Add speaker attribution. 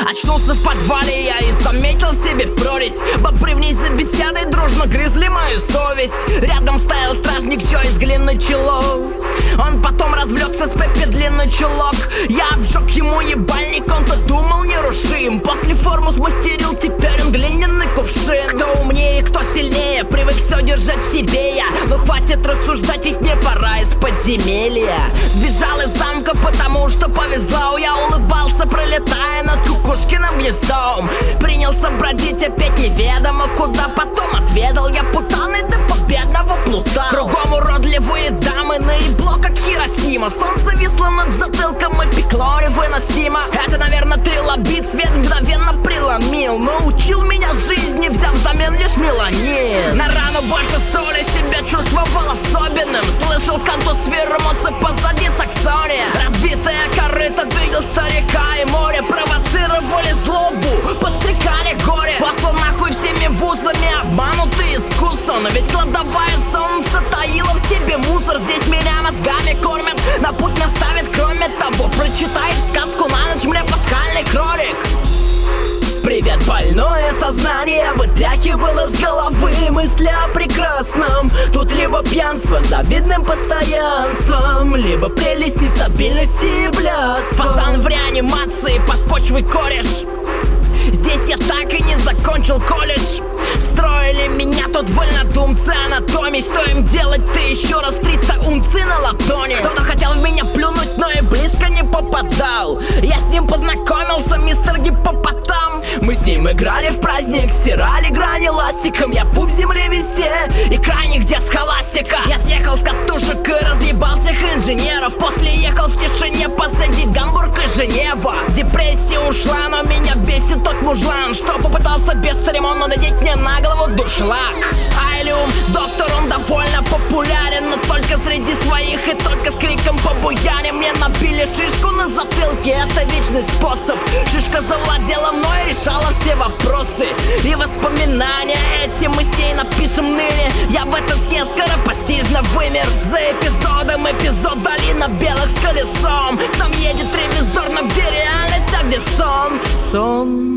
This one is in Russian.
Speaker 1: Очнулся в подвале я и заметил в себе прорезь. Бобры в ней за беседой дружно грызли мою совесть. Рядом стоял стражник Джо из глины чело. Он потом развлекся с Пеппи длинный чулок. Я обжег ему ебальник, он-то думал нерушим. После форму смастерил, теперь он глиняный кувшин. Кто умнее, кто сильнее, привык все держать в себе я. Но хватит рассуждать, ведь мне пора из подземелья. Сбежал из замка, потому что повезло. Я улыбался, пролетая над кукушкиным гнездом. Принялся бродить опять неведомо куда. Потом отведал я путаны до победного плута. Кругом уродливые дамы, наебло как Хиросима. Солнце висло над затылком и пекло невыносимо. Это, наверное, трилобит, свет мгновенно преломил. Научил меня жизни, взяв взамен лишь меланин. На рану больше соли, себя чувствовал особенным. Слышал кантус Вирмоса, позади Саксония. Разбитая корыто, видел старика и море. Провоцировали злобу, подстрекали горе. Послал нахуй всеми вузами, обманутый искусно. Но ведь кладовая солнце таила в себе мусор. Здесь меня мозгами кормят, на путь наставят. Кроме того, прочитает сказку на ночь мне пасхальный кролик. Привет, больное сознание вытряхивало с головы мысли о прекрасном. Тут либо пьянство с завидным постоянством, либо прелесть нестабильности и блядства. Пацан в реанимации, под почвой кореш. Здесь я так и не закончил колледж. Строили меня тут вольнодумцы анатомии. Что им делать, ты еще раз 300 унций на ладони. Кто-то хотел в меня плюнуть, но и близко не попадал. Я с ним познакомился, мистер Гиппопотам. Мы с ним играли в праздник, стирали грани ластиком. Я пуп земли везде, и крайне где схоластика. Я съехал с катушек и разъебал всех инженеров. После ехал в тишине позади Гамбург и Женева. Депрессия ушла, но меня бесит тот мужлан, что попытался бесцеремонно надеть мне на голову дуршлаг. Айлиум, доктор, он довольно популярен, но только среди своих и только с криком по буяне. Мне набили шишку на затылке, это вечный способ. Шишка завладела мной, решала все вопросы. И воспоминания эти мы с ней напишем ныне. Я в этом сне скоропостижно вымер. За эпизодом эпизод долина белых с колесом. К нам едет ревизор, но где реальность, а где сон? Сон.